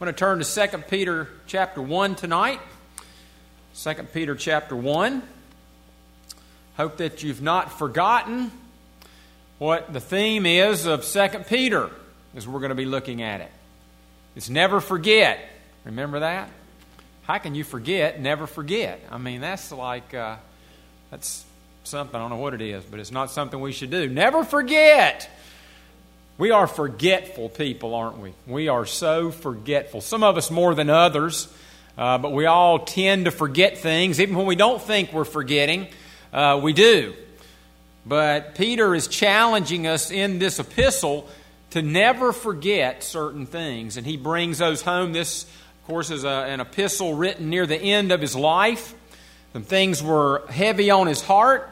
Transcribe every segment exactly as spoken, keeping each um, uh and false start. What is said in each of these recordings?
I'm going to turn to Second Peter chapter one tonight. Second Peter chapter one. Hope that you've not forgotten what the theme is of Second Peter as we're going to be looking at it. It's never forget. Remember that? How can you forget, never forget? I mean, that's like, uh, that's something, I don't know what it is, but it's not something we should do. Never forget. We are forgetful people, aren't we? We are so forgetful. Some of us more than others, uh, but we all tend to forget things. Even when we don't think we're forgetting, uh, we do. But Peter is challenging us in this epistle to never forget certain things. And he brings those home. This, of course, is a, an epistle written near the end of his life. Some things were heavy on his heart.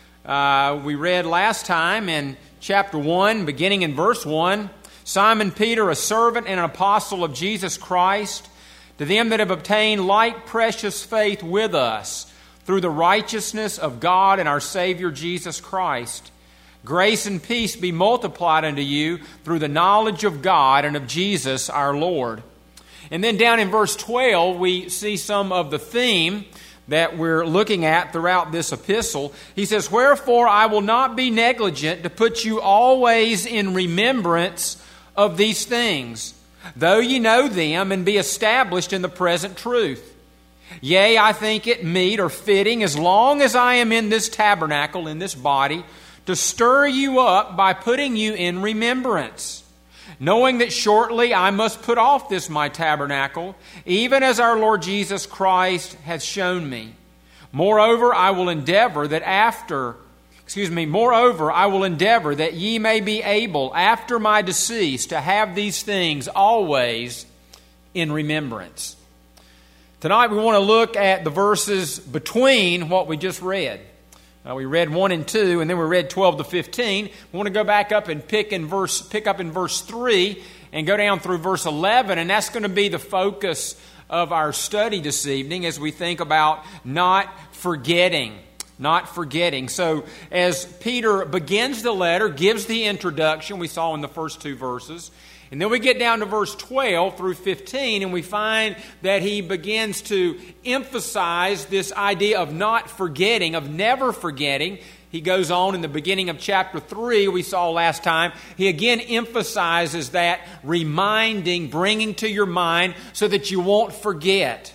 Uh, we read last time in chapter one, beginning in verse one, Simon Peter, a servant and an apostle of Jesus Christ, to them that have obtained like precious faith with us through the righteousness of God and our Savior Jesus Christ. Grace and peace be multiplied unto you through the knowledge of God and of Jesus our Lord. And then down in verse twelve, we see some of the theme that we're looking at throughout this epistle. He says, "Wherefore I will not be negligent to put you always in remembrance of these things, though ye know them and be established in the present truth. Yea, I think it meet or fitting, as long as I am in this tabernacle, in this body, to stir you up by putting you in remembrance, knowing that shortly I must put off this my tabernacle, even as our Lord Jesus Christ hath shown me. Moreover, I will endeavor that after, excuse me, moreover, I will endeavor that ye may be able, after my decease, to have these things always in remembrance." Tonight we want to look at the verses between what we just read. Uh, we read one and two, and then we read twelve to fifteen. We want to go back up and pick in verse, pick up in verse three and go down through verse eleven, and that's going to be the focus of our study this evening as we think about not forgetting, not forgetting. So as Peter begins the letter, gives the introduction we saw in the first two verses, and then we get down to verse twelve through fifteen, and we find that he begins to emphasize this idea of not forgetting, of never forgetting. He goes on in the beginning of chapter three, we saw last time, he again emphasizes that reminding, bringing to your mind so that you won't forget.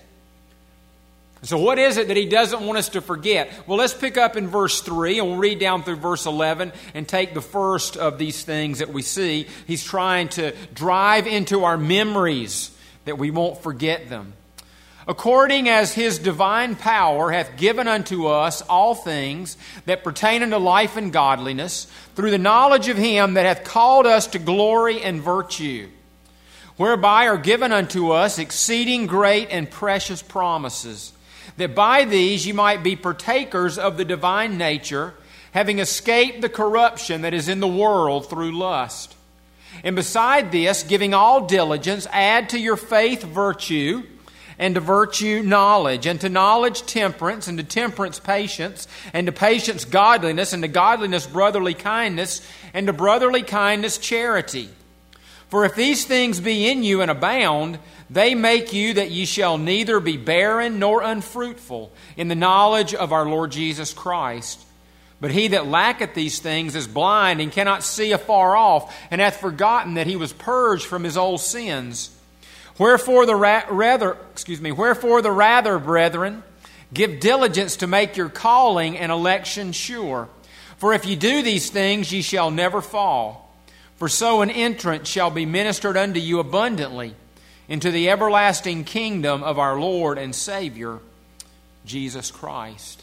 So what is it that he doesn't want us to forget? Well, let's pick up in verse three, and we'll read down through verse eleven and take the first of these things that we see. He's trying to drive into our memories that we won't forget them. "According as his divine power hath given unto us all things that pertain unto life and godliness, through the knowledge of him that hath called us to glory and virtue, whereby are given unto us exceeding great and precious promises, that by these ye might be partakers of the divine nature, having escaped the corruption that is in the world through lust. And beside this, giving all diligence, add to your faith virtue, and to virtue knowledge, and to knowledge temperance, and to temperance patience, and to patience godliness, and to godliness brotherly kindness, and to brotherly kindness charity. For if these things be in you and abound, they make you that ye shall neither be barren nor unfruitful in the knowledge of our Lord Jesus Christ. But he that lacketh these things is blind and cannot see afar off, and hath forgotten that he was purged from his old sins. Wherefore the ra- rather, excuse me, wherefore the rather, brethren, give diligence to make your calling and election sure. For if ye do these things, ye shall never fall. For so an entrance shall be ministered unto you abundantly into the everlasting kingdom of our Lord and Savior, Jesus Christ."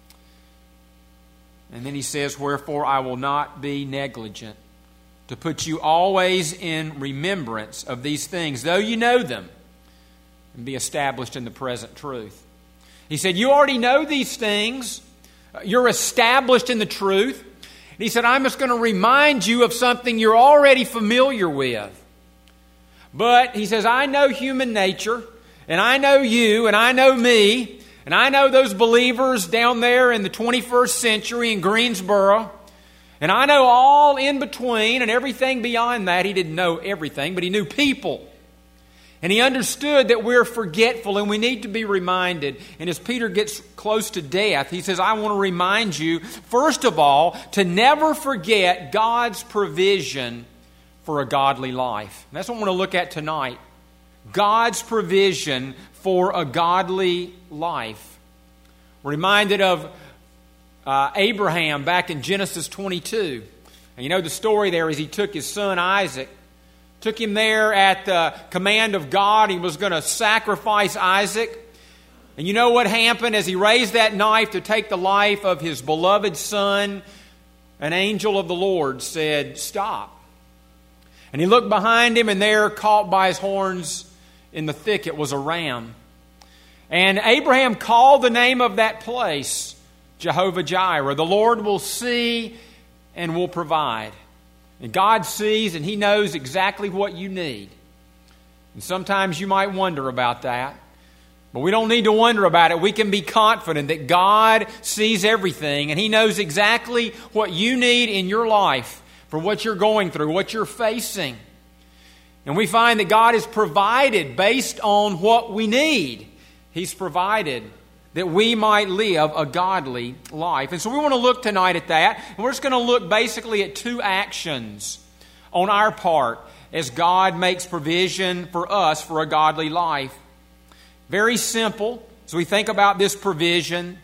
And then he says, "Wherefore I will not be negligent to put you always in remembrance of these things, though you know them, and be established in the present truth." He said, you already know these things. You're established in the truth. And he said, I'm just going to remind you of something you're already familiar with. But he says, I know human nature, and I know you, and I know me, and I know those believers down there in the twenty-first century in Greensboro, and I know all in between and everything beyond that. He didn't know everything, but he knew people. And he understood that we're forgetful and we need to be reminded. And as Peter gets close to death, he says, I want to remind you, first of all, to never forget God's provision for a godly life. And that's what I want to look at tonight. God's provision for a godly life. We're reminded of uh, Abraham back in Genesis twenty-two. And you know the story there is he took his son Isaac, took him there at the command of God. He was going to sacrifice Isaac. And you know what happened as he raised that knife to take the life of his beloved son? An angel of the Lord said, stop. And he looked behind him, and there, caught by his horns in the thicket, was a ram. And Abraham called the name of that place Jehovah Jireh. The Lord will see and will provide. And God sees and He knows exactly what you need. And sometimes you might wonder about that. But we don't need to wonder about it. We can be confident that God sees everything and He knows exactly what you need in your life for what you're going through, what you're facing. And we find that God has provided based on what we need. He's provided that we might live a godly life. And so we want to look tonight at that. And we're just going to look basically at two actions on our part as God makes provision for us for a godly life. Very simple. So we think about this provision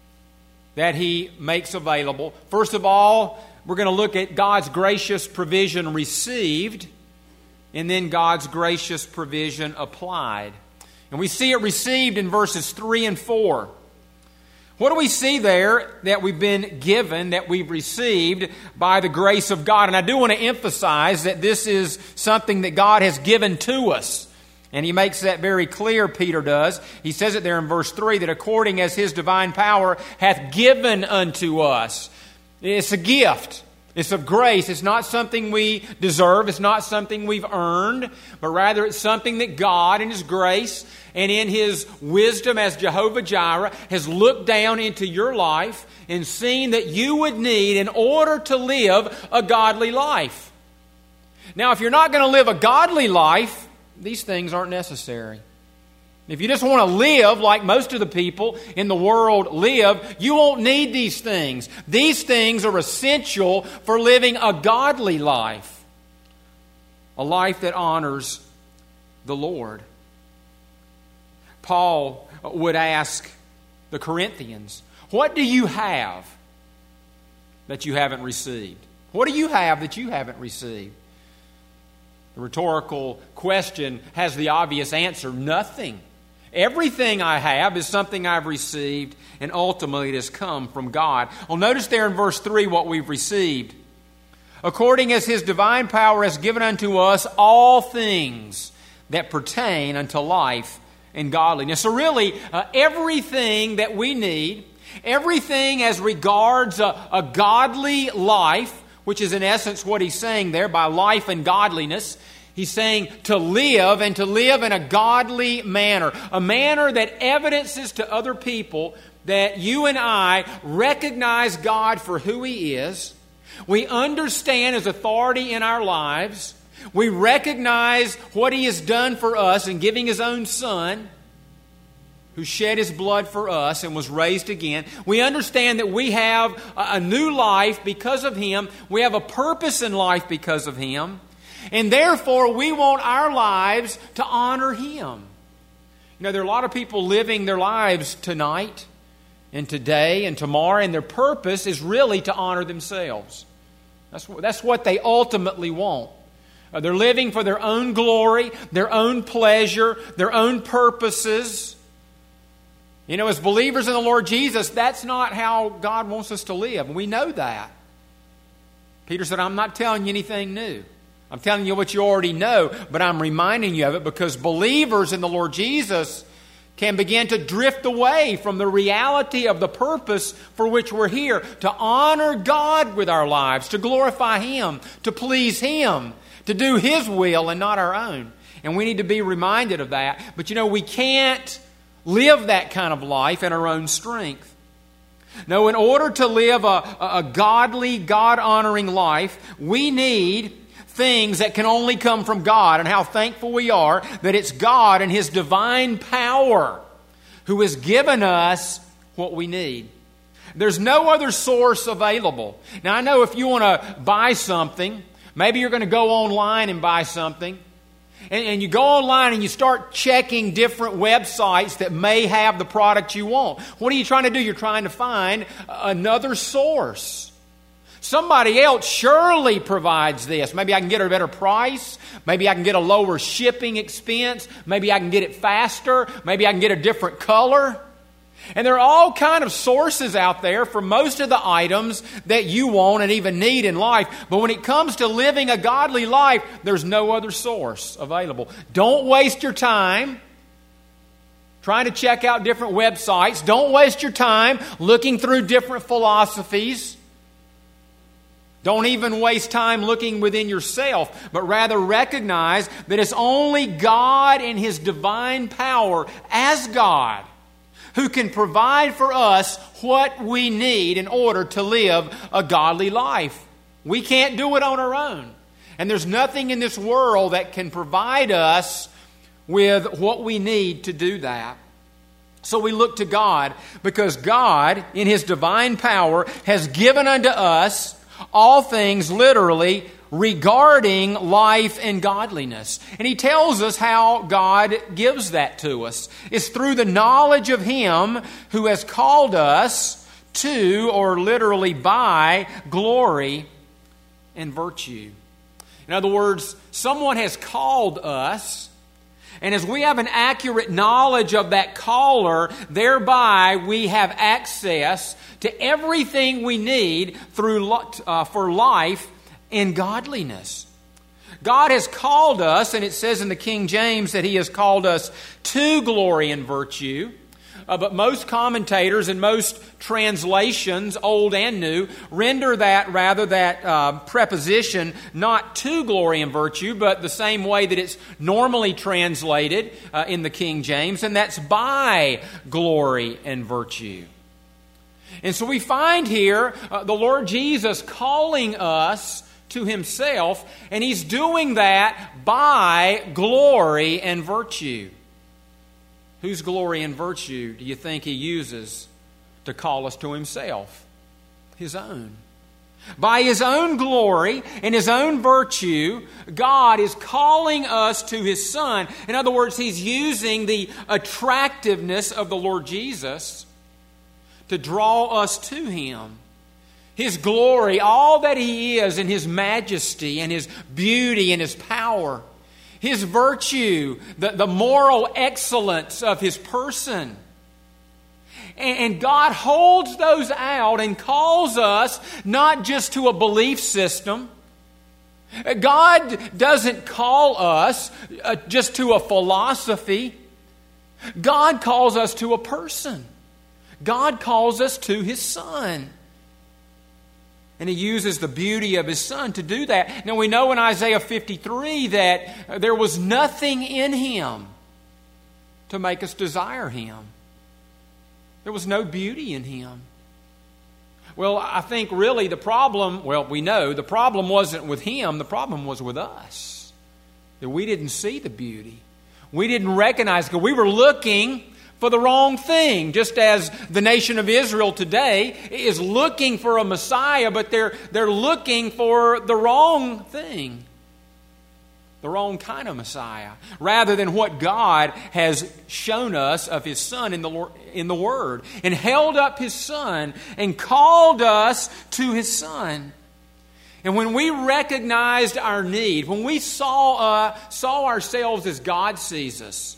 that He makes available. First of all, we're going to look at God's gracious provision received, and then God's gracious provision applied. And we see it received in verses three and four. What do we see there that we've been given, that we've received by the grace of God? And I do want to emphasize that this is something that God has given to us. And He makes that very clear, Peter does. He says it there in verse three, that according as His divine power hath given unto us. It's a gift. It's of grace. It's not something we deserve. It's not something we've earned. But rather it's something that God in His grace and in His wisdom as Jehovah Jireh has looked down into your life and seen that you would need in order to live a godly life. Now, if you're not going to live a godly life, these things aren't necessary. If you just want to live like most of the people in the world live, you won't need these things. These things are essential for living a godly life. A life that honors the Lord. Paul would ask the Corinthians, what do you have that you haven't received? What do you have that you haven't received? The rhetorical question has the obvious answer, nothing. Everything I have is something I've received, and ultimately it has come from God. Well, notice there in verse three what we've received. According as His divine power has given unto us all things that pertain unto life and godliness. So really, uh, everything that we need, everything as regards a, a godly life, which is in essence what he's saying there by life and godliness. He's saying to live and to live in a godly manner. A manner that evidences to other people that you and I recognize God for who He is. We understand His authority in our lives. We recognize what He has done for us in giving His own Son, who shed His blood for us and was raised again. We understand that we have a new life because of Him. We have a purpose in life because of Him. And therefore, we want our lives to honor Him. You know, there are a lot of people living their lives tonight and today and tomorrow, and their purpose is really to honor themselves. That's what, that's what they ultimately want. Uh, they're living for their own glory, their own pleasure, their own purposes. You know, as believers in the Lord Jesus, that's not how God wants us to live. We know that. Peter said, I'm not telling you anything new. I'm telling you what you already know, but I'm reminding you of it because believers in the Lord Jesus can begin to drift away from the reality of the purpose for which we're here, to honor God with our lives, to glorify Him, to please Him, to do His will and not our own. And we need to be reminded of that. But you know, we can't live that kind of life in our own strength. No, in order to live a, a godly, God-honoring life, we need things that can only come from God, and how thankful we are that it's God and His divine power who has given us what we need. There's no other source available. Now, I know if you want to buy something, maybe you're going to go online and buy something, and, and you go online and you start checking different websites that may have the product you want. What are you trying to do? You're trying to find another source. Somebody else surely provides this. Maybe I can get a better price. Maybe I can get a lower shipping expense. Maybe I can get it faster. Maybe I can get a different color. And there are all kind of sources out there for most of the items that you want and even need in life. But when it comes to living a godly life, there's no other source available. Don't waste your time trying to check out different websites. Don't waste your time looking through different philosophies. Don't even waste time looking within yourself, but rather recognize that it's only God in His divine power as God who can provide for us what we need in order to live a godly life. We can't do it on our own. And there's nothing in this world that can provide us with what we need to do that. So we look to God because God, in His divine power, has given unto us all things literally regarding life and godliness. And He tells us how God gives that to us. It's through the knowledge of Him who has called us to, or literally by, glory and virtue. In other words, someone has called us, and as we have an accurate knowledge of that caller, thereby we have access to everything we need through uh, for life and godliness. God has called us, and it says in the King James that He has called us to glory and virtue. Uh, but most commentators and most translations, old and new, render that rather that uh, preposition not to glory and virtue, but the same way that it's normally translated uh, in the King James, and that's by glory and virtue. And so we find here uh, the Lord Jesus calling us to Himself, and He's doing that by glory and virtue. Whose glory and virtue do you think He uses to call us to Himself? His own. By His own glory and His own virtue, God is calling us to His Son. In other words, He's using the attractiveness of the Lord Jesus to draw us to Him. His glory, all that He is in His majesty and His beauty and His power. His virtue, the, the moral excellence of His person. And, and God holds those out and calls us not just to a belief system. God doesn't call us uh, just to a philosophy. God calls us to a person. God calls us to His Son. And He uses the beauty of His Son to do that. Now we know in Isaiah fifty-three that there was nothing in Him to make us desire Him. There was no beauty in Him. Well, I think really the problem, well, we know the problem wasn't with Him, the problem was with us. That we didn't see the beauty. We didn't recognize, because we were looking for the wrong thing, just as the nation of Israel today is looking for a Messiah, but they're, they're looking for the wrong thing, the wrong kind of Messiah, rather than what God has shown us of His Son in the, in the Word, and held up His Son and called us to His Son. And when we recognized our need, when we saw, uh, saw ourselves as God sees us,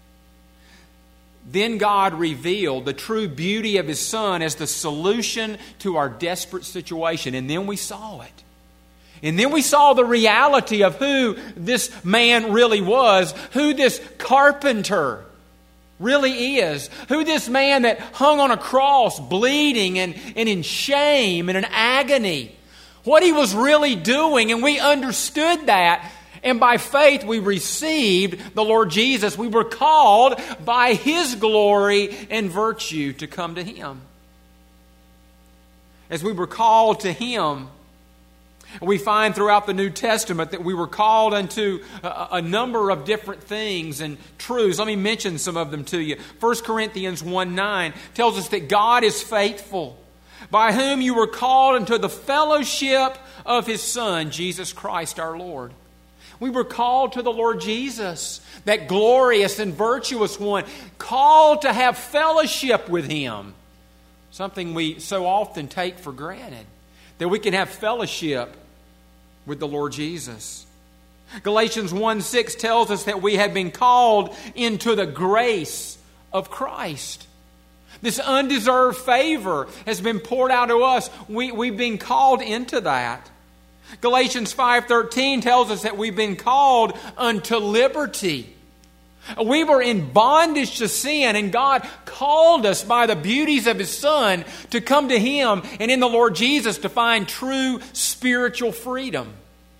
then God revealed the true beauty of His Son as the solution to our desperate situation. And then we saw it. And then we saw the reality of who this man really was, who this carpenter really is, who this man that hung on a cross bleeding and, and in shame and in agony, what he was really doing. And we understood that. And by faith we received the Lord Jesus. We were called by His glory and virtue to come to Him. As we were called to Him, We find throughout the New Testament that we were called unto a, a number of different things and truths. Let me mention some of them to you. First Corinthians one nine tells us that God is faithful, by whom you were called into the fellowship of His Son, Jesus Christ our Lord. We were called to the Lord Jesus, that glorious and virtuous one, called to have fellowship with Him. Something we so often take for granted, that we can have fellowship with the Lord Jesus. Galatians one six tells us that we have been called into the grace of Christ. This undeserved favor has been poured out to us. We, we've been called into that. Galatians five thirteen tells us that we've been called unto liberty. We were in bondage to sin, and God called us by the beauties of His Son to come to Him and in the Lord Jesus to find true spiritual freedom.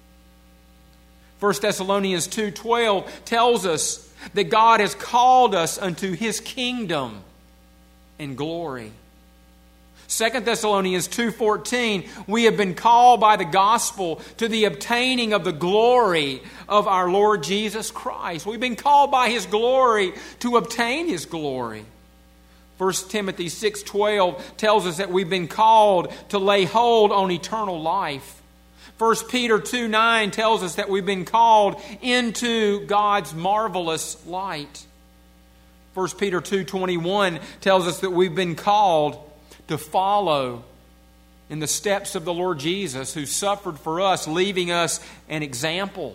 First Thessalonians two twelve tells us that God has called us unto His kingdom and glory. Second Thessalonians two fourteen, we have been called by the gospel to the obtaining of the glory of our Lord Jesus Christ. We've been called by His glory to obtain His glory. First Timothy six twelve tells us that we've been called to lay hold on eternal life. First Peter two nine tells us that we've been called into God's marvelous light. First Peter two twenty-one tells us that we've been called to follow in the steps of the Lord Jesus, who suffered for us, leaving us an example.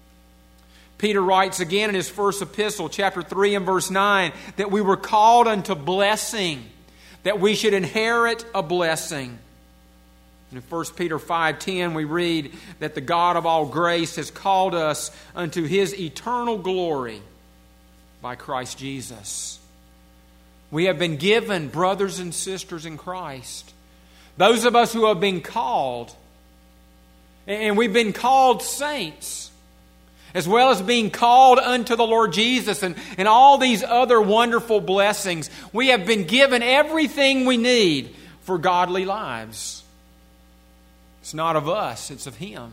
Peter writes again in his first epistle, chapter three and verse nine, that we were called unto blessing, that we should inherit a blessing. In First Peter five ten, we read that the God of all grace has called us unto His eternal glory by Christ Jesus. We have been given, brothers and sisters in Christ, those of us who have been called, and we've been called saints, as well as being called unto the Lord Jesus and, and all these other wonderful blessings. We have been given everything we need for godly lives. It's not of us, it's of Him.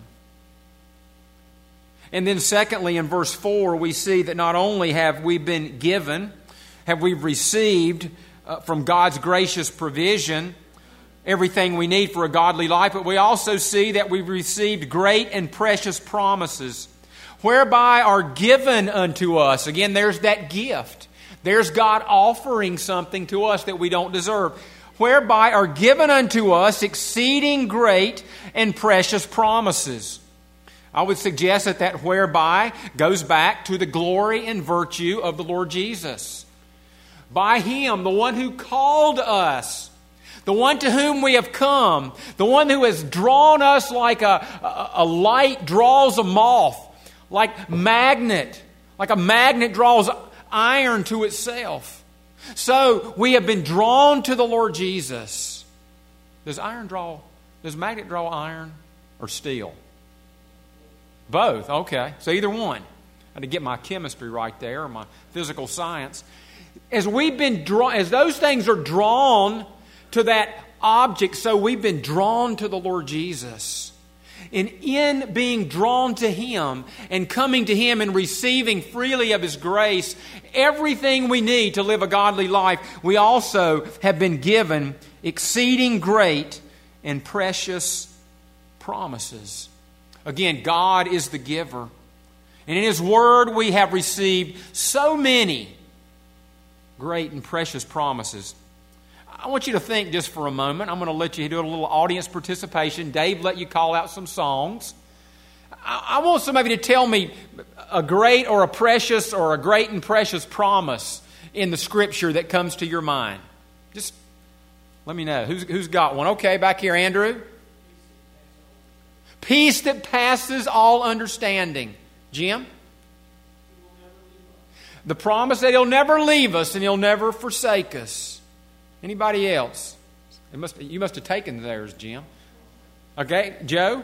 And then secondly, in verse four, we see that not only have we been given, have we received uh, from God's gracious provision everything we need for a godly life, but we also see that we've received great and precious promises, whereby are given unto us. Again, there's that gift. There's God offering something to us that we don't deserve. Whereby are given unto us exceeding great and precious promises. I would suggest that that whereby goes back to the glory and virtue of the Lord Jesus. By Him, the one who called us, the one to whom we have come, the one who has drawn us like a, a, a light draws a moth, like magnet, like a magnet draws iron to itself. So we have been drawn to the Lord Jesus. Does iron draw, does magnet draw iron or steel? Both, okay. So either one. I had to get my chemistry right there, or my physical science. As we've been drawn, as those things are drawn to that object, so we've been drawn to the Lord Jesus. And in being drawn to Him and coming to Him and receiving freely of His grace everything we need to live a godly life, we also have been given exceeding great and precious promises. Again, God is the giver. And in His Word we have received so many great and precious promises. I want you to think just for a moment. I'm going to let you do a little audience participation. Dave let you call out some songs. I want somebody to tell me a great or a precious or a great and precious promise in the Scripture that comes to your mind. Just let me know. Who's, who's got one? Okay, back here, Andrew. Peace that passes all understanding. Jim? The promise that He'll never leave us and He'll never forsake us. Anybody else? It must, you must have taken theirs, Jim. Okay, Joe?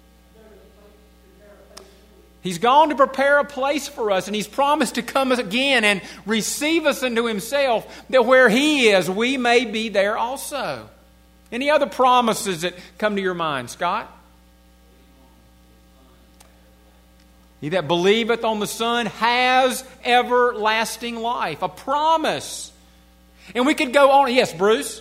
He's gone to prepare a place for us, and He's promised to come again and receive us into Himself, that where He is, we may be there also. Any other promises that come to your mind, Scott? He that believeth on the Son has everlasting life. A promise. And we could go on. Yes, Bruce?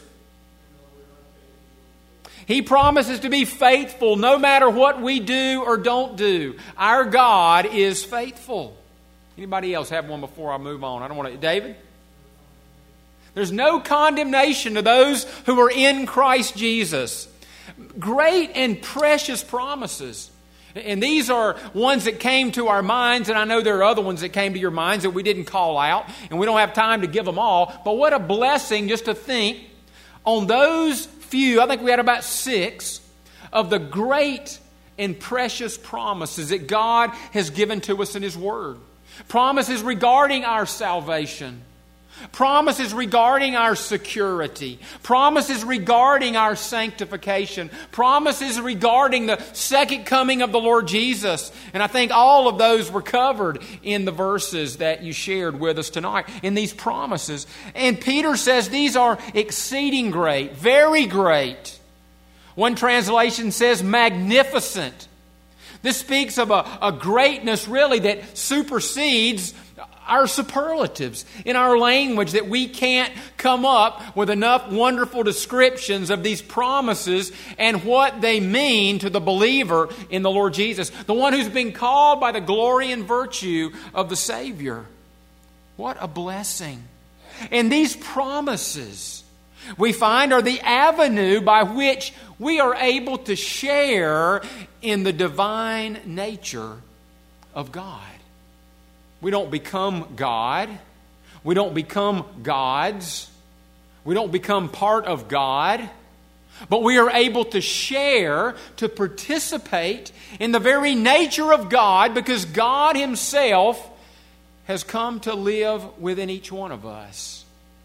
He promises to be faithful no matter what we do or don't do. Our God is faithful. Anybody else have one before I move on? I don't want to. David? There's no condemnation to those who are in Christ Jesus. Great and precious promises. And these are ones that came to our minds, and I know there are other ones that came to your minds that we didn't call out, and we don't have time to give them all. But what a blessing just to think on those few, I think we had about six, of the great and precious promises that God has given to us in His Word. Promises regarding our salvation. Promises regarding our security. Promises regarding our sanctification. Promises regarding the second coming of the Lord Jesus. And I think all of those were covered in the verses that you shared with us tonight, in these promises. And Peter says these are exceeding great, very great. One translation says magnificent. This speaks of a, a greatness really that supersedes our superlatives in our language, that we can't come up with enough wonderful descriptions of these promises and what they mean to the believer in the Lord Jesus, the one who's been called by the glory and virtue of the Savior. What a blessing. And these promises, we find, are the avenue by which we are able to share in the divine nature of God. We don't become God. We don't become gods. We don't become part of God. But we are able to share, to participate in the very nature of God, because God Himself has come to live within each one of us.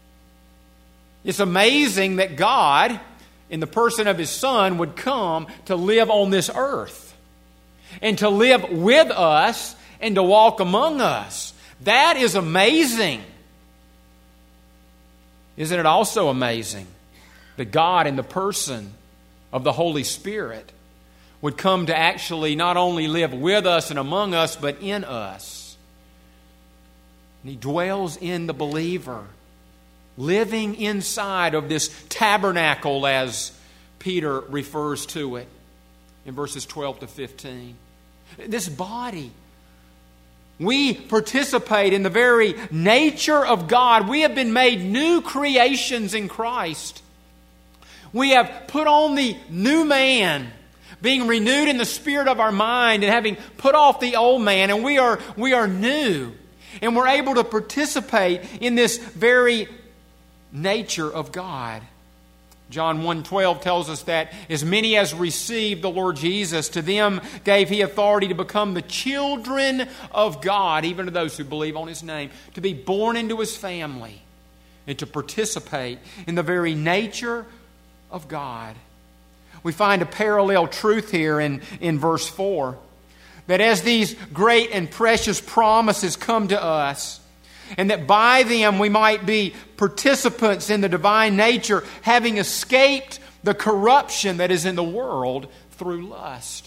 It's amazing that God, in the person of His Son, would come to live on this earth and to live with us and to walk among us. That is amazing. Isn't it also amazing that God, in the person of the Holy Spirit, would come to actually not only live with us and among us, but in us? And He dwells in the believer, living inside of this tabernacle, as Peter refers to it in verses twelve to fifteen. This body. We participate in the very nature of God. We have been made new creations in Christ. We have put on the new man, being renewed in the spirit of our mind and having put off the old man. And we are, we are new. And we're able to participate in this very nature of God. John one twelve tells us that as many as received the Lord Jesus, to them gave He authority to become the children of God, even to those who believe on His name, to be born into His family and to participate in the very nature of God. We find a parallel truth here in, in verse four, that as these great and precious promises come to us, and that by them we might be participants in the divine nature, having escaped the corruption that is in the world through lust.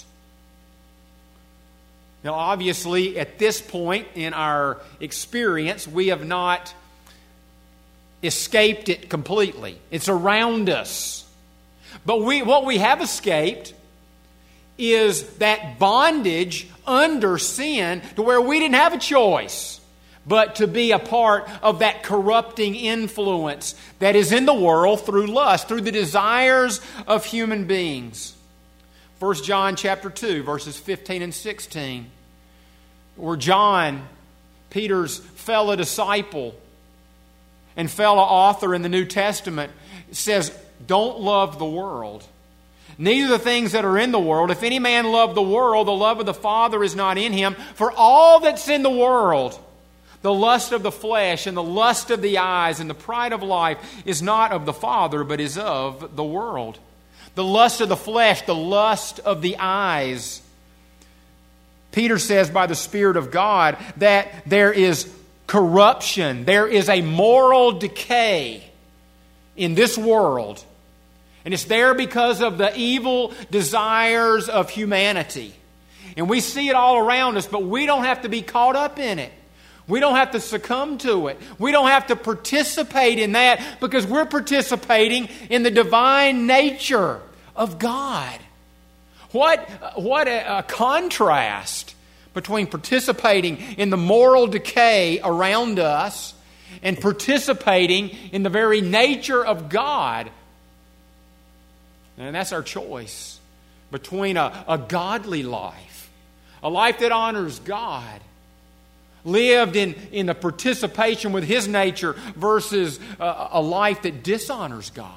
Now, obviously, at this point in our experience, we have not escaped it completely. It's around us. But we, what we have escaped is that bondage under sin, to where we didn't have a choice but to be a part of that corrupting influence that is in the world through lust, through the desires of human beings. First John chapter two, verses fifteen and sixteen, where John, Peter's fellow disciple and fellow author in the New Testament, says, don't love the world, neither the things that are in the world. If any man love the world, the love of the Father is not in him. For all that's in the world, the lust of the flesh and the lust of the eyes and the pride of life, is not of the Father, but is of the world. The lust of the flesh, the lust of the eyes. Peter says by the Spirit of God that there is corruption, there is a moral decay in this world. And it's there because of the evil desires of humanity. And we see it all around us, but we don't have to be caught up in it. We don't have to succumb to it. We don't have to participate in that because we're participating in the divine nature of God. What, what a, a contrast between participating in the moral decay around us and participating in the very nature of God. And that's our choice between a, a godly life, a life that honors God, lived in, in the participation with His nature versus a, a life that dishonors God.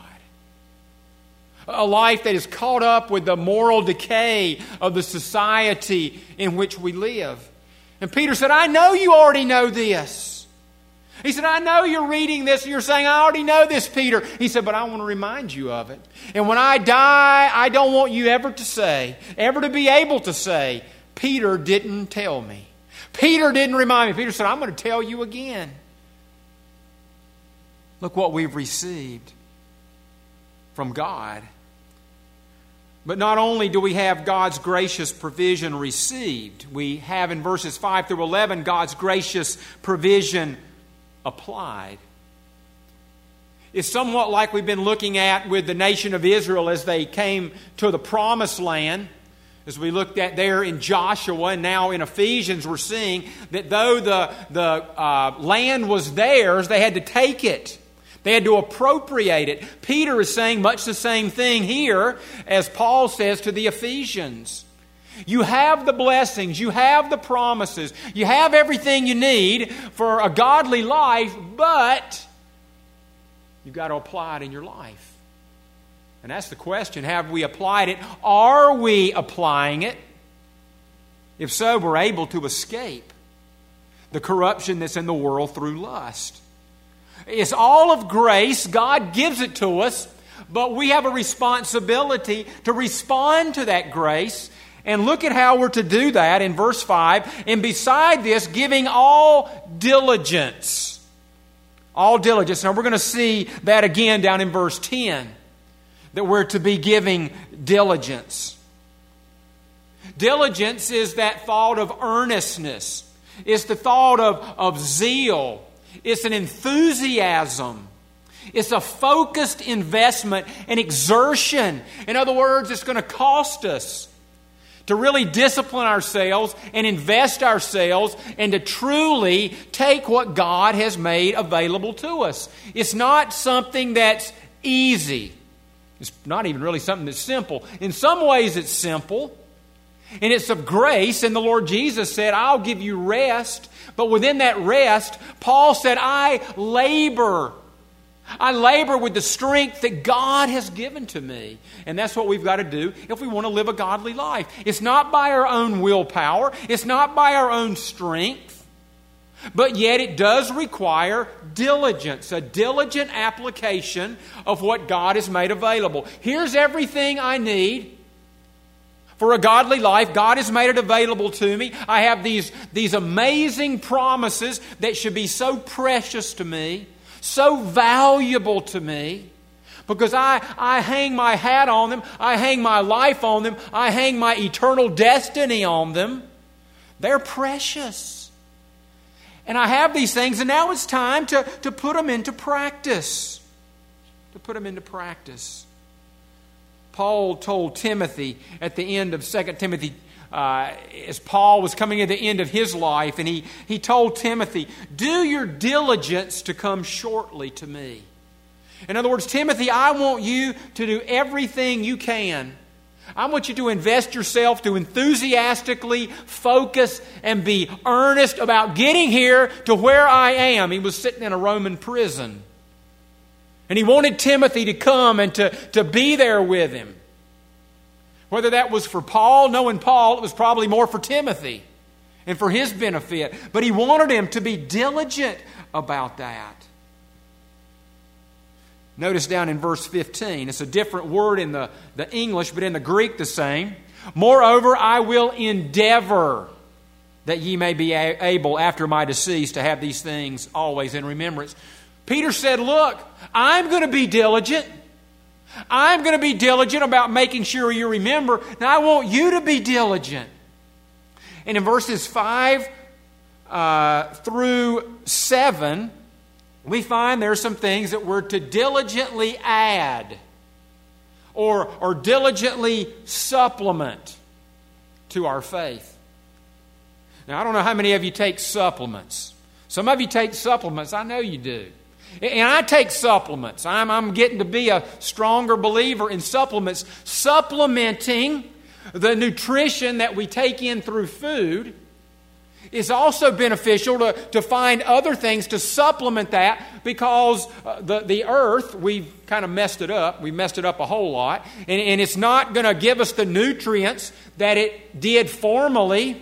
A life that is caught up with the moral decay of the society in which we live. And Peter said, I know you already know this. He said, I know you're reading this and you're saying, I already know this, Peter. He said, but I want to remind you of it. And when I die, I don't want you ever to say, ever to be able to say, Peter didn't tell me. Peter didn't remind me. Peter said, I'm going to tell you again. Look what we've received from God. But not only do we have God's gracious provision received, we have in verses five through eleven God's gracious provision applied. It's somewhat like we've been looking at with the nation of Israel as they came to the promised land. As we looked at there in Joshua and now in Ephesians, we're seeing that though the, the uh, land was theirs, they had to take it. They had to appropriate it. Peter is saying much the same thing here as Paul says to the Ephesians. You have the blessings, you have the promises, you have everything you need for a godly life, but you've got to apply it in your life. And that's the question. Have we applied it? Are we applying it? If so, we're able to escape the corruption that's in the world through lust. It's all of grace. God gives it to us, but we have a responsibility to respond to that grace. And look at how we're to do that in verse five. And beside this, giving all diligence. All diligence. Now we're going to see that again down in verse ten. That we're to be giving diligence. Diligence is that thought of earnestness. It's the thought of, of zeal. It's an enthusiasm. It's a focused investment and exertion. In other words, it's going to cost us to really discipline ourselves and invest ourselves and to truly take what God has made available to us. It's not something that's easy. It's not even really something that's simple. In some ways it's simple. And it's of grace. And the Lord Jesus said, I'll give you rest. But within that rest, Paul said, I labor. I labor with the strength that God has given to me. And that's what we've got to do if we want to live a godly life. It's not by our own willpower. It's not by our own strength. But yet it does require diligence, a diligent application of what God has made available. Here's everything I need for a godly life. God has made it available to me. I have these, these amazing promises that should be so precious to me, so valuable to me, because I, I hang my hat on them, I hang my life on them, I hang my eternal destiny on them. They're precious. And I have these things, and now it's time to, to put them into practice. To put them into practice. Paul told Timothy at the end of Second Timothy, uh, as Paul was coming to the end of his life, and he, he told Timothy, do your diligence to come shortly to me. In other words, Timothy, I want you to do everything you can. I want you to invest yourself to enthusiastically focus and be earnest about getting here to where I am. He was sitting in a Roman prison. And he wanted Timothy to come and to, to be there with him. Whether that was for Paul, knowing Paul, it was probably more for Timothy and for his benefit. But he wanted him to be diligent about that. Notice down in verse fifteen, it's a different word in the, the English, but in the Greek the same. Moreover, I will endeavor that ye may be a- able after my decease to have these things always in remembrance. Peter said, look, I'm going to be diligent. I'm going to be diligent about making sure you remember. Now I want you to be diligent. And in verses five uh, through seven, we find there are some things that we're to diligently add or, or diligently supplement to our faith. Now, I don't know how many of you take supplements. Some of you take supplements. I know you do. And I take supplements. I'm, I'm getting to be a stronger believer in supplements. Supplementing the nutrition that we take in through food is also beneficial to, to find other things to supplement that, because uh, the, the earth, we've kind of messed it up. We messed it up a whole lot. And, and it's not going to give us the nutrients that it did formerly.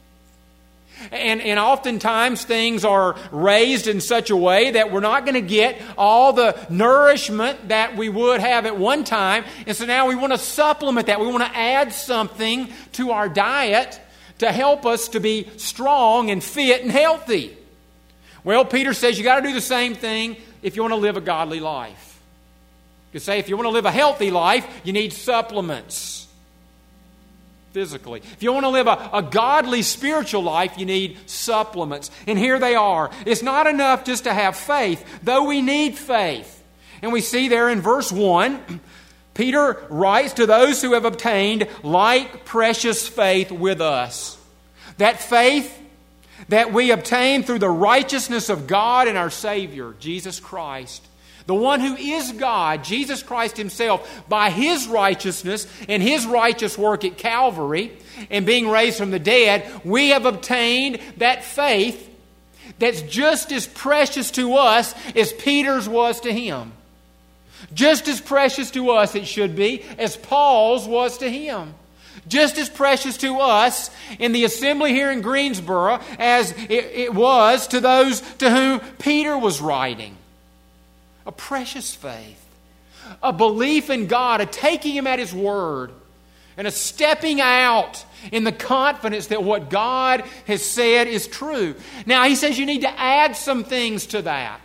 And, and oftentimes things are raised in such a way that we're not going to get all the nourishment that we would have at one time. And so now we want to supplement that. We want to add something to our diet to help us to be strong and fit and healthy. Well, Peter says you got to do the same thing if you want to live a godly life. You say if you want to live a healthy life, you need supplements. Physically. If you want to live a, a godly spiritual life, you need supplements. And here they are. It's not enough just to have faith, though we need faith. And we see there in verse one, Peter writes to those who have obtained like precious faith with us. That faith that we obtain through the righteousness of God and our Savior, Jesus Christ. The one who is God, Jesus Christ Himself, by His righteousness and His righteous work at Calvary and being raised from the dead, we have obtained that faith that's just as precious to us as Peter's was to him. Just as precious to us, it should be, as Paul's was to him. Just as precious to us in the assembly here in Greensboro as it, it was to those to whom Peter was writing. A precious faith, a belief in God, a taking Him at His word, and a stepping out in the confidence that what God has said is true. Now, he says you need to add some things to that.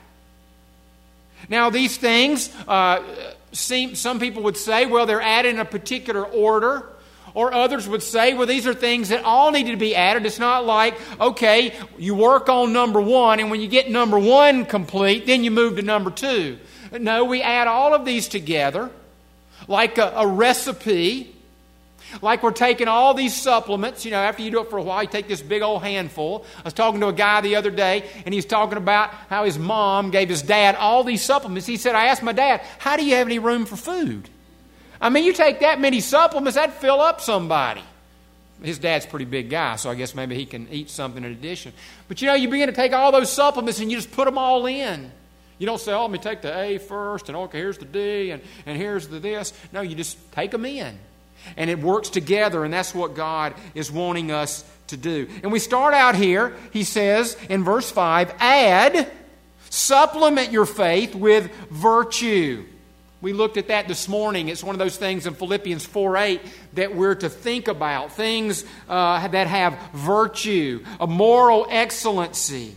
Now, these things, uh, seem, some people would say, well, they're added in a particular order. Or others would say, well, these are things that all need to be added. It's not like, okay, you work on number one, and when you get number one complete, then you move to number two. No, we add all of these together like a, a recipe, like we're taking all these supplements. You know, after you do it for a while, you take this big old handful. I was talking to a guy the other day, and he's talking about how his mom gave his dad all these supplements. He said, I asked my dad, how do you have any room for food? I mean, you take that many supplements, that'd fill up somebody. His dad's a pretty big guy, so I guess maybe he can eat something in addition. But you know, you begin to take all those supplements and you just put them all in. You don't say, oh, let me take the A first, and okay, here's the D, and, and here's the this. No, you just take them in. And it works together, and that's what God is wanting us to do. And we start out here, he says in verse five, add, supplement your faith with virtue. We looked at that this morning. It's one of those things in Philippians four eight that we're to think about. Things uh, that have virtue, a moral excellency.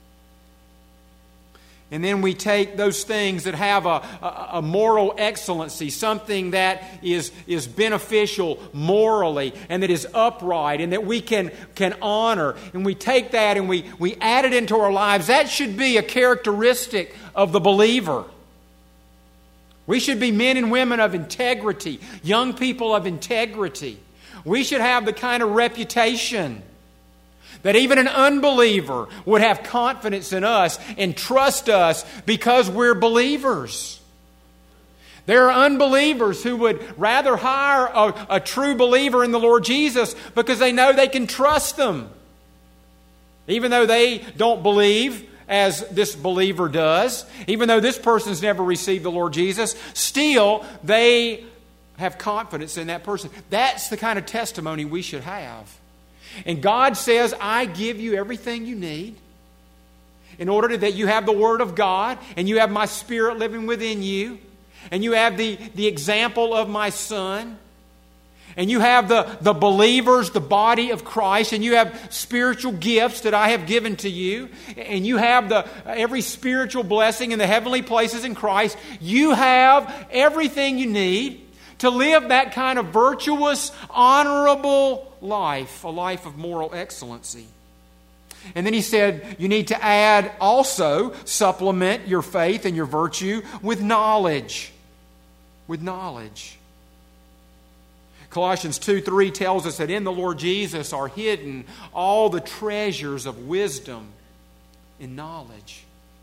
And then we take those things that have a, a, a moral excellency, something that is, is beneficial morally and that is upright and that we can, can honor. And we take that and we, we add it into our lives. That should be a characteristic of the believer. We should be men and women of integrity, young people of integrity. We should have the kind of reputation that even an unbeliever would have confidence in us and trust us because we're believers. There are unbelievers who would rather hire a, a true believer in the Lord Jesus because they know they can trust them. Even though they don't believe as this believer does, even though this person's never received the Lord Jesus, still they have confidence in that person. That's the kind of testimony we should have. And God says, I give you everything you need in order that you have the Word of God and you have my Spirit living within you and you have the, the example of my Son. And you have the, the believers, the body of Christ, and you have spiritual gifts that I have given to you, and you have the every spiritual blessing in the heavenly places in Christ. You have everything you need to to live that kind of virtuous, honorable life, a life of moral excellency. And then he said, you need to add also, supplement your faith and your virtue with knowledge. With knowledge. Colossians two three tells us that in the Lord Jesus are hidden all the treasures of wisdom and knowledge.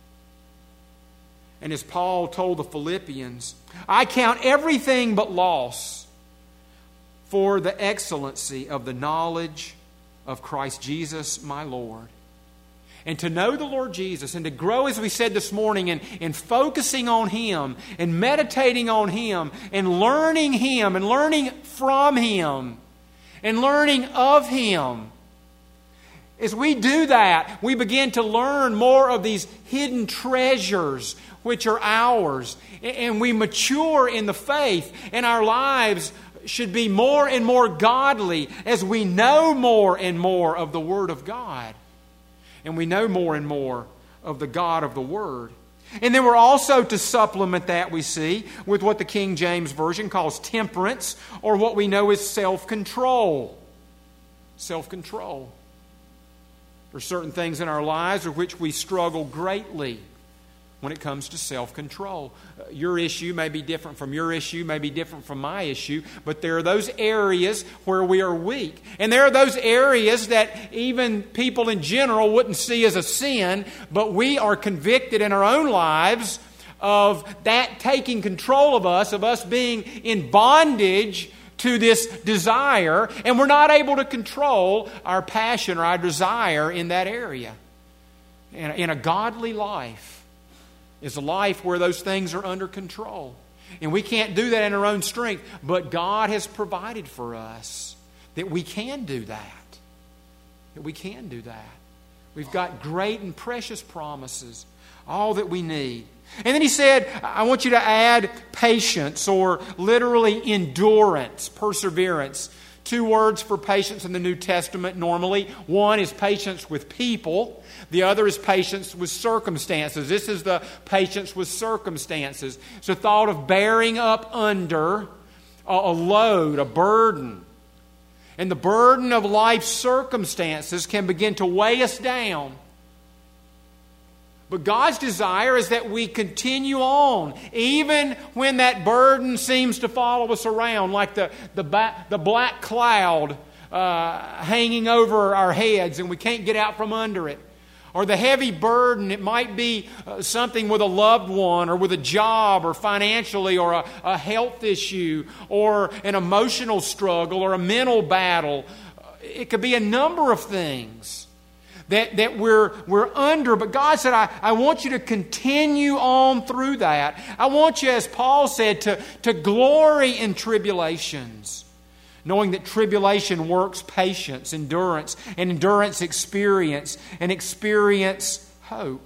And as Paul told the Philippians, I count everything but loss for the excellency of the knowledge of Christ Jesus my Lord. And to know the Lord Jesus and to grow, as we said this morning, in, in focusing on Him and meditating on Him and learning Him and learning from Him and learning of Him. As we do that, we begin to learn more of these hidden treasures which are ours. And we mature in the faith, and our lives should be more and more godly as we know more and more of the Word of God. And we know more and more of the God of the Word. And then we're also to supplement that, we see, with what the King James Version calls temperance, or what we know as self-control. Self-control. There are certain things in our lives with which we struggle greatly when it comes to self-control. Your issue may be different from your issue, may be different from my issue, but there are those areas where we are weak. And there are those areas that even people in general wouldn't see as a sin, but we are convicted in our own lives of that taking control of us, of us being in bondage to this desire, and we're not able to control our passion or our desire in that area. In a, in a godly life is a life where those things are under control. And we can't do that in our own strength, but God has provided for us that we can do that. That we can do that. We've got great and precious promises, all that we need. And then he said, I want you to add patience, or literally endurance, perseverance. Two words for patience in the New Testament normally. One is patience with people. The other is patience with circumstances. This is the patience with circumstances. It's the thought of bearing up under a load, a burden. And the burden of life's circumstances can begin to weigh us down. But God's desire is that we continue on, even when that burden seems to follow us around, like the, the, ba- the black cloud uh, hanging over our heads and we can't get out from under it. Or the heavy burden, it might be uh, something with a loved one or with a job or financially, or a, a health issue or an emotional struggle or a mental battle. It could be a number of things that, that we're, we're under. But God said, I, I want you to continue on through that. I want you, as Paul said, to, to glory in tribulations, knowing that tribulation works patience, endurance, and endurance experience, and experience hope.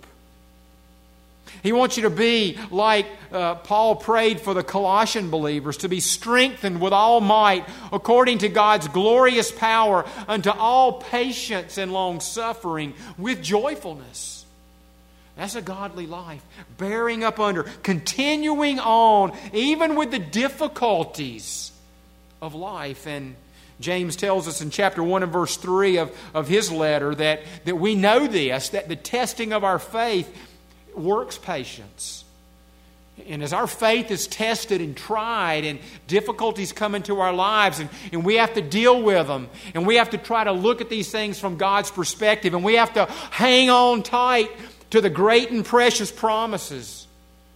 He wants you to be like uh, Paul prayed for the Colossian believers, to be strengthened with all might according to God's glorious power unto all patience and long suffering with joyfulness. That's a godly life. Bearing up under, continuing on, even with the difficulties of life. And James tells us in chapter one and verse three of, of his letter that, that we know this, that the testing of our faith works patience. And as our faith is tested and tried and difficulties come into our lives, and, and we have to deal with them, and we have to try to look at these things from God's perspective, and we have to hang on tight to the great and precious promises.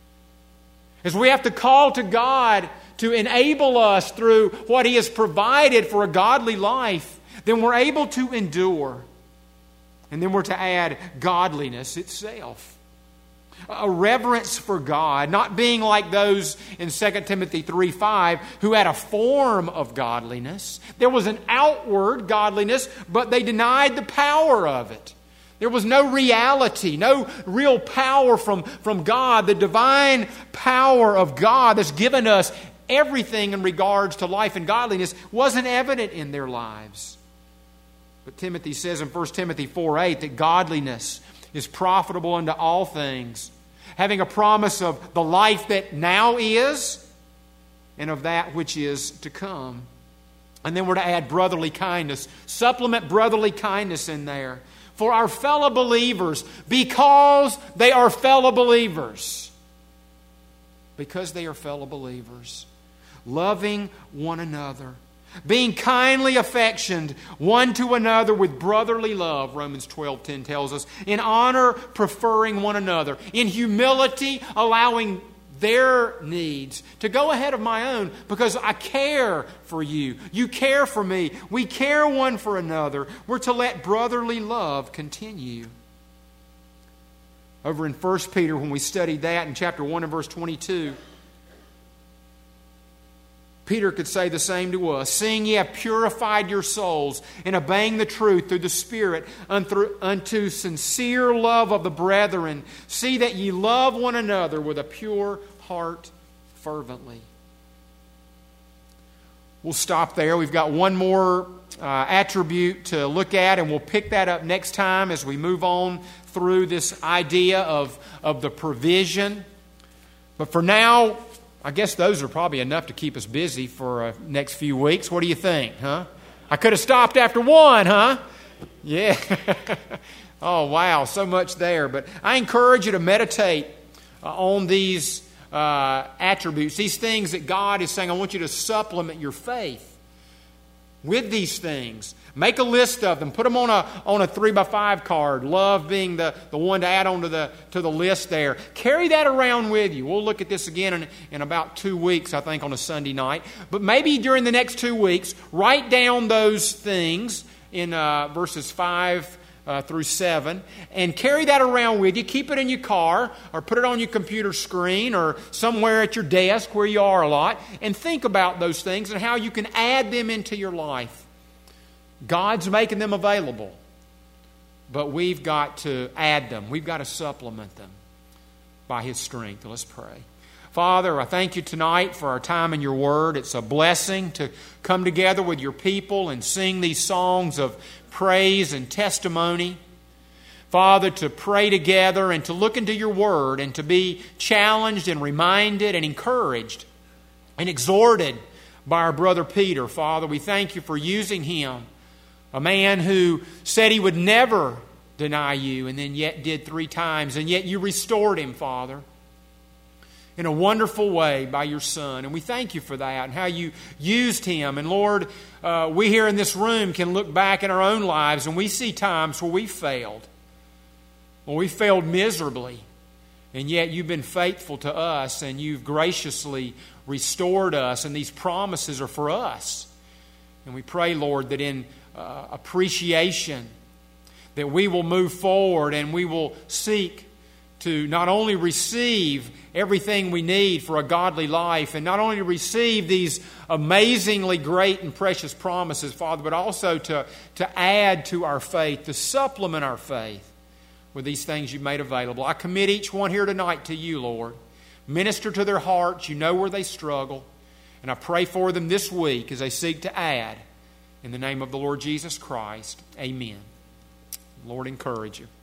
As we have to call to God to enable us through what He has provided for a godly life, then we're able to endure. And then we're to add godliness itself. A reverence for God, not being like those in Second Timothy three five who had a form of godliness. There was an outward godliness, but they denied the power of it. There was no reality, no real power from, from God. The divine power of God that's given us everything in regards to life and godliness wasn't evident in their lives. But Timothy says in First Timothy four eight that godliness is profitable unto all things, having a promise of the life that now is and of that which is to come. And then we're to add brotherly kindness. Supplement brotherly kindness in there. For our fellow believers, because they are fellow believers. Because they are fellow believers. Loving one another. Being kindly affectioned one to another with brotherly love, Romans twelve ten tells us. In honor, preferring one another. In humility, allowing their needs to go ahead of my own, because I care for you. You care for me. We care one for another. We're to let brotherly love continue. Over in First Peter, when we studied that in chapter one and verse twenty-two, Peter could say the same to us. Seeing ye have purified your souls in obeying the truth through the Spirit unto, unto sincere love of the brethren, see that ye love one another with a pure heart fervently. We'll stop there. We've got one more uh, attribute to look at, and we'll pick that up next time as we move on through this idea of, of the provision. But for now, I guess those are probably enough to keep us busy for uh, next few weeks. What do you think, huh? I could have stopped after one, huh? Yeah. Oh, wow, so much there. But I encourage you to meditate uh, on these uh, attributes, these things that God is saying. I want you to supplement your faith with these things. Make a list of them. Put them on a on a three by five card. Love being the, the one to add on to the to the list there. Carry that around with you. We'll look at this again in, in about two weeks, I think, on a Sunday night. But maybe during the next two weeks, write down those things in uh, verses five uh, through seven, and carry that around with you. Keep it in your car, or put it on your computer screen, or somewhere at your desk where you are a lot, and think about those things and how you can add them into your life. God's making them available, but we've got to add them. We've got to supplement them by His strength. Let's pray. Father, I thank You tonight for our time in Your Word. It's a blessing to come together with Your people and sing these songs of praise and testimony. Father, to pray together and to look into Your Word and to be challenged and reminded and encouraged and exhorted by our brother Peter. Father, we thank You for using him, a man who said he would never deny You and then yet did three times, and yet You restored him, Father, in a wonderful way by Your Son. And we thank You for that and how You used him. And Lord, uh, we here in this room can look back in our own lives and we see times where we failed. Well, we failed miserably. And yet You've been faithful to us and You've graciously restored us. And these promises are for us. And we pray, Lord, that in uh, appreciation, that we will move forward and we will seek to not only receive everything we need for a godly life, and not only receive these amazingly great and precious promises, Father, but also to, to add to our faith, to supplement our faith with these things You've made available. I commit each one here tonight to You, Lord. Minister to their hearts. You know where they struggle. And I pray for them this week as they seek to add. In the name of the Lord Jesus Christ, amen. Lord, encourage You.